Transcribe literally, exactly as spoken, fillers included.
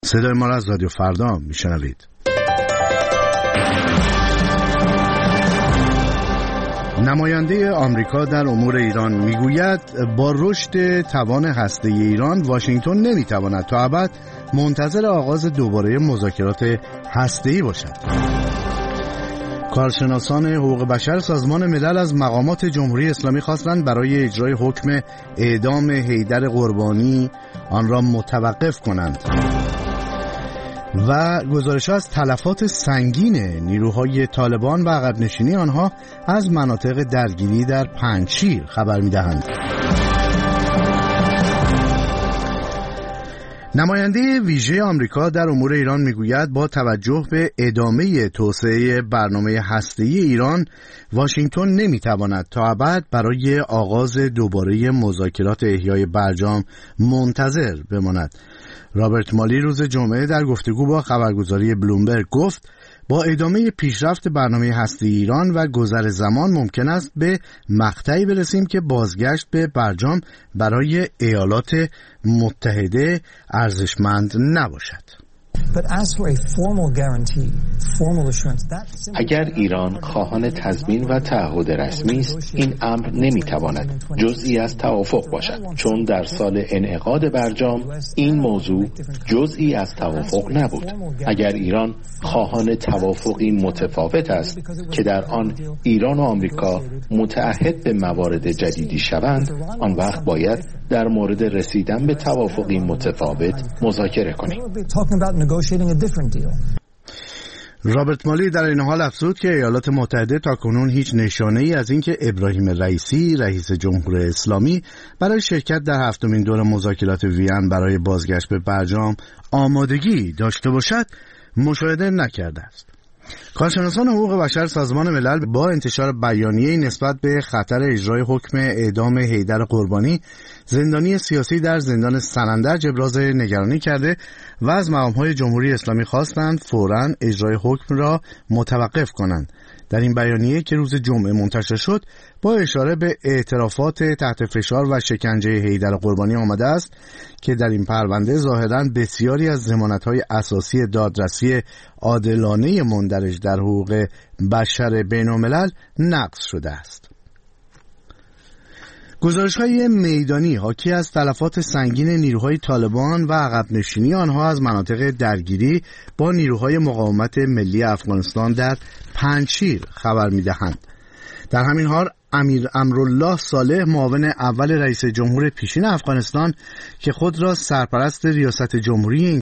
صدای ما را از رادیو فردا میشنوید. نماینده آمریکا در امور ایران میگوید با رشد توان هسته‌ای ایران واشنگتن نمیتواند تا ابد منتظر آغاز دوباره مذاکرات هسته‌ای باشد. کارشناسان حقوق بشر سازمان ملل از مقامات جمهوری اسلامی خواستند برای اجرای حکم اعدام حیدر قربانی آن را متوقف کنند و گزارش‌ها از تلفات سنگین نیروهای طالبان و عقب نشینی آنها از مناطق درگیری در پنجشیر خبر می‌دهند. نماینده ویژه آمریکا در امور ایران میگوید با توجه به ادامه توسعه برنامه هسته‌ای ایران واشنگتن نمیتواند تا ابد برای آغاز دوباره مذاکرات احیای برجام منتظر بماند. رابرت مالی روز جمعه در گفتگو با خبرگزاری بلومبرگ گفت با ادامه پیشرفت برنامه هسته‌ای ایران و گذر زمان ممکن است به مقطعی برسیم که بازگشت به برجام برای ایالات متحده ارزشمند نباشد. اگر ایران خواهان تضمین و تعهد رسمی است، این امر نمیتواند جزئی از توافق باشد، چون در سال انعقاد برجام این موضوع جزئی از توافق نبود. اگر ایران خواهان توافقی متفاوت است که در آن ایران و آمریکا متعهد به موارد جدیدی شوند، آن وقت باید در مورد رسیدن به توافقی متفاوت مذاکره کنیم. رابرت مالی در این حال افزود که ایالات متحده تاکنون هیچ نشانه‌ای از اینکه ابراهیم رئیسی رئیس جمهوری اسلامی برای شرکت در هفتمین دور مذاکرات وین برای بازگشت به برجام آمادگی داشته باشد مشاهده نکرده است. کارشناسان حقوق بشر سازمان ملل با انتشار بیانیه‌ای نسبت به خطر اجرای حکم اعدام حیدر قربانی زندانی سیاسی در زندان سنندج ابراز نگرانی کرده و از مقام‌های جمهوری اسلامی خواستند فوراً اجرای حکم را متوقف کنند. در این بیانیه که روز جمعه منتشر شد با اشاره به اعترافات تحت فشار و شکنجه حیدر قربانی آمده است که در این پرونده ظاهراً بسیاری از ضمانت‌های اساسی دادرسی عادلانه مندرج در حقوق بشر بین‌الملل نقض شده است. گزارش‌های میدانی حاکی از تلفات سنگین نیروهای طالبان و عقب نشینی آنها از مناطق درگیری با نیروهای مقاومت ملی افغانستان در پنجشیر خبر می‌دهند. در همین حال امیر امرالله صالح معاون اول رئیس جمهور پیشین افغانستان که خود را سرپرست ریاست جمهوری